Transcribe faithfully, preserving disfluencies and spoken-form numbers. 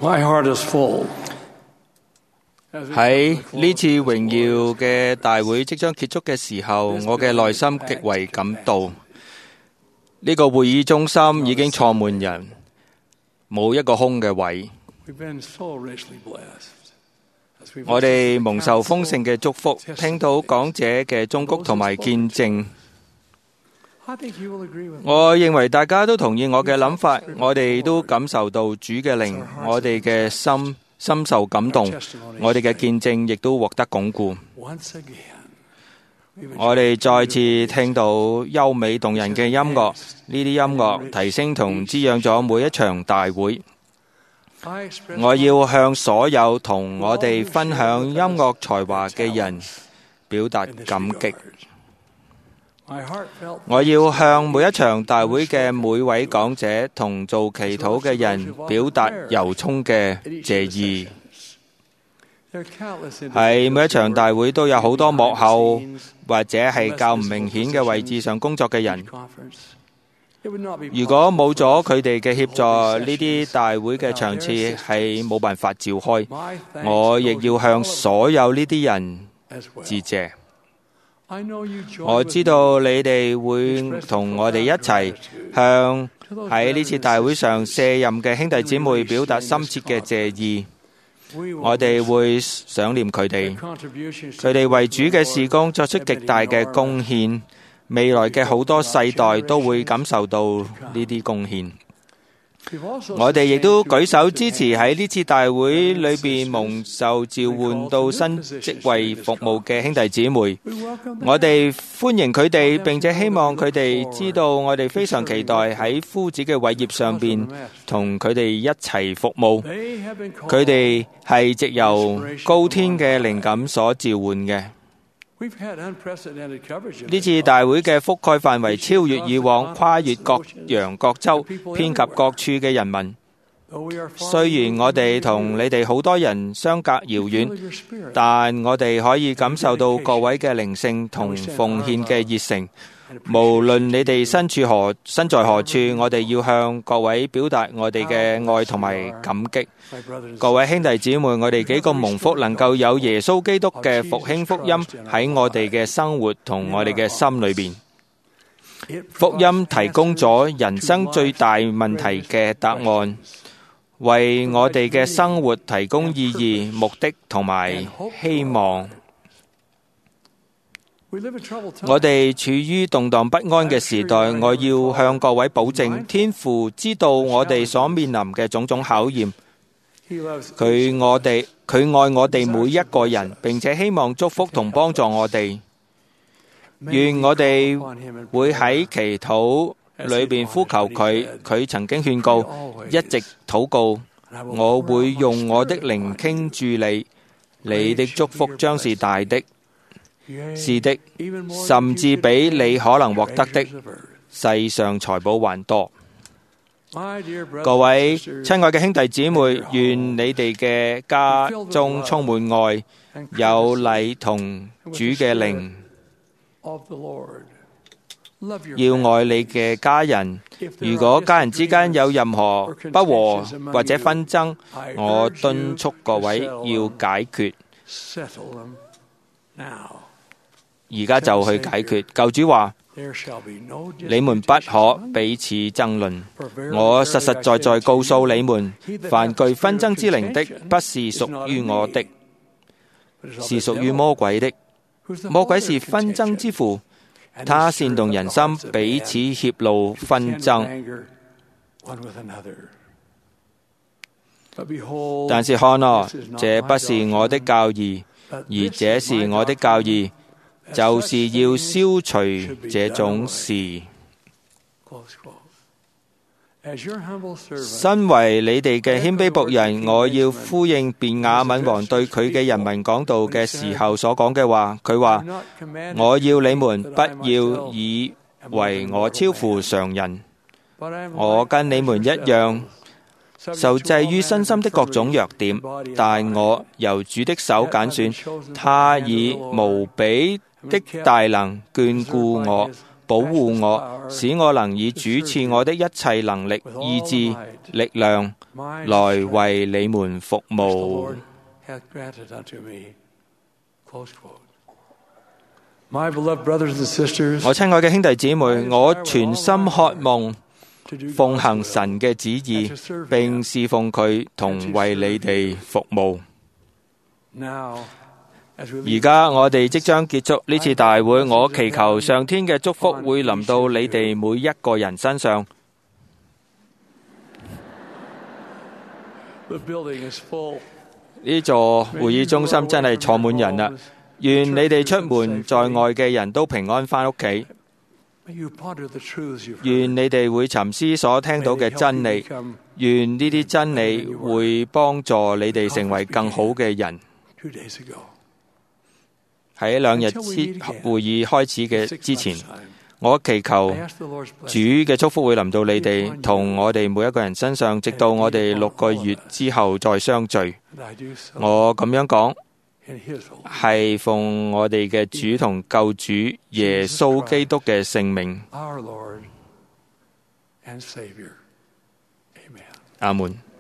My heart is full. 喺呢次榮耀嘅大會即將結束嘅時候，我嘅內心極為感動。呢個會議中心已經坐滿人，冇一個空嘅位。我哋蒙受豐盛嘅祝福，聽到講者嘅忠告同埋見證。我認為大家都同意我嘅諗法，我哋都感受到主嘅靈，我哋嘅心深受感動，我哋嘅見證亦都獲得鞏固。我哋再次聽到優美動人嘅音樂，呢啲音樂提升同滋養咗每一場大會。我要向所有同我哋分享音樂才華嘅人表達感激。我要向每一場大會嘅每位講者同做祈禱嘅人表達由衷嘅謝意。喺每一場大會都有好多幕後或者係較唔明顯嘅位置上工作嘅人。如果冇咗佢哋嘅協助，呢啲大會嘅場次係冇辦法召開。我亦要向所有呢啲人致謝。我知道你哋會同我哋一齊向喺呢次大會上卸任嘅兄弟姊妹表達深切嘅謝意。我哋會想念佢哋，佢哋為主嘅事工作出極大嘅貢獻，未來嘅好多世代都會感受到呢啲貢獻。我哋亦都舉手支持喺呢次大會裏邊蒙受召喚到新職位服務嘅兄弟姊妹。我哋歡迎佢哋，並且希望佢哋知道我哋非常期待喺夫子嘅偉業上邊同佢哋一齊服務。佢哋係藉由高天嘅靈感所召喚嘅。呢次大會嘅覆蓋範圍超越以往，跨越各洋各州，遍及各處嘅人民。雖然我哋同你哋好多人相隔遙遠，但我哋可以感受到各位嘅靈性同奉獻嘅熱誠。無論你哋身處何身在何處，我哋要向各位表達我哋嘅愛同埋感激。各位兄弟姊妹，我哋幾個蒙福，能夠有耶穌基督嘅復興福音喺我哋嘅生活同我哋嘅心裏邊。福音提供咗人生最大問題嘅答案，為我哋嘅生活提供意義、目的同埋希望。我哋處於動盪不安嘅時代，我要向各位保證，天父知道我哋所面臨嘅種種考驗。佢我哋佢愛我哋每一個人，並且希望祝福同幫助我哋。願我哋會喺祈禱裏邊呼求佢。佢曾經勸告，一直禱告，我會用我的靈傾注你，你的祝福將是大的。是的，甚至比你可能獲得的世上財寶還多。各位親愛嘅兄弟姊妹，願你哋嘅家中充滿愛，有禮同主嘅靈。要愛你嘅家人。如果家人之間有任何不和或者紛爭，我敦促各位要解決。而家就去解決。救主話：你們不可彼此爭論。我實實在在告訴你們，凡具紛爭之靈的，不是屬於我的，是屬於魔鬼的。魔鬼是紛爭之父，他煽動人心，彼此怯怒紛爭。但是看啊，這不是我的教義，而這是我的教義，就是要消除這種事。身為你哋嘅謙卑僕人，我要呼應便雅憫王對佢嘅人民講道嘅時候所講嘅話。佢話：我要你們不要以為我超乎常人，我跟你們一樣受制於身心的各種弱點，但我由主的手揀選，他以無比的大能眷顧我，保護我，使我能以主賜我的一切能力、意志、力量來為你們服務。我親愛嘅兄弟姊妹，我全心渴望奉行神嘅旨意，並侍奉佢同為你哋服務。而家我哋即將結束呢次大會，我祈求上天嘅祝福會臨到你哋每一個人身上。呢座會議中心真係坐滿人啦！願你哋出門在外嘅人都平安返屋企。願你哋會沉思所聽到嘅真理，願呢啲真理會幫助你哋成為更好嘅人。喺兩日之會議開始嘅之前，我祈求主嘅祝福會臨到你哋同我哋每一個人身上，直到我哋六個月之後再相聚。我咁樣講係奉我哋嘅主同救主耶穌基督嘅聖名。阿門。